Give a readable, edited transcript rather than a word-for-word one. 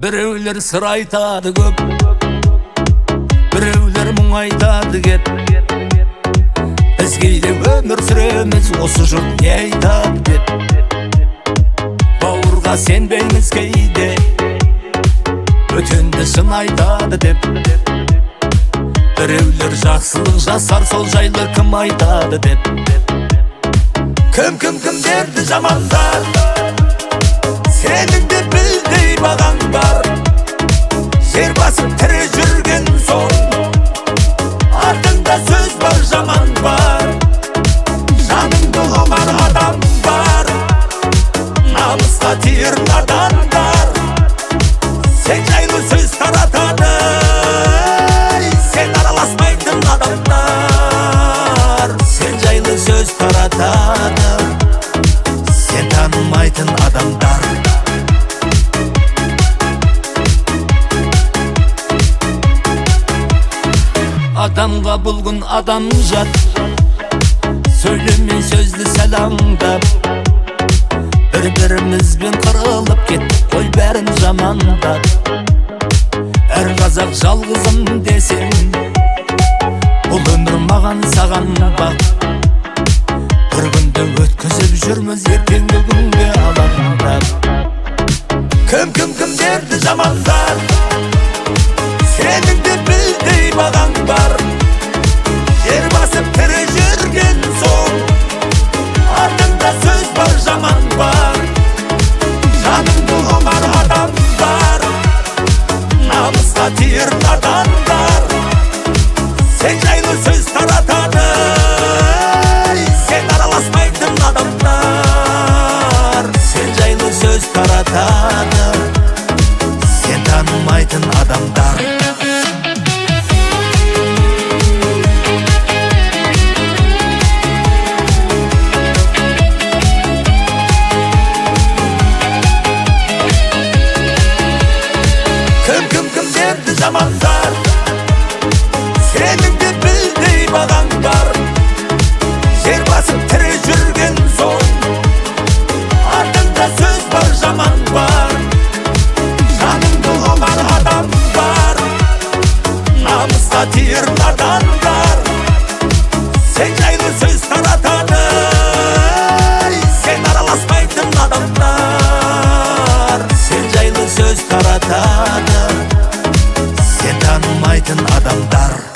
Біреулер сыр айтады көп, біреулер мұң айтады кеп. Біз кейде өмір сүреміз, осы жұрт не айтады деп. Бауырға сенбейміз кейде, өтенді шын айтады деп. Біреулер жақсылық жасар, сол жайлы кім айтады деп. Кімдерді жамандар, сенің де білдей бағаң бар. Жер басып тірі жүрген соң, артында сөз бар, жаман бар. Жаныңды ұғар адам бар, намысқа тиер надандар. Сен жайлы сөз таратады, сен араласпайтын адамдар. Сен жайлы сөз таратады, сен танымайтын адамдар. Адамға бұлғын адам жат, сөйлемей сөзді сәлаңдап. Бір-бірімізбен қырылып кеттік қой, бәрін жамандап. Әр қазақ жалғызым десең, бұл өмір маған саған бақ. Бір күнді өткізіп жүрміз, ертеңгі күнге алаңдап. Кімдерді жамандар, сенің де білдей бағаң бар. Жер басып тірі жүрген соң, артында сөз бар, жаман бар. Жаныңды ұғар адам бар, намысқа тиер надандар. Сен жайлы сөз таратады, сен араласпайтын адамдар. Сен жайлы сөз таратады, сен танымайтын адамдар. Кімдерді жамандар, сенің де білдей бағаң бар. Жер басып тірі жүрген соң, артында сөз бар, жаман бар. Жаныңды ұғар адам бар, намысқа тиер надандар. Сен жайлы сөз таратады, сен араласпайтын адамдар. Сен жайлы сөз таратады, сен танымайтын адамдар.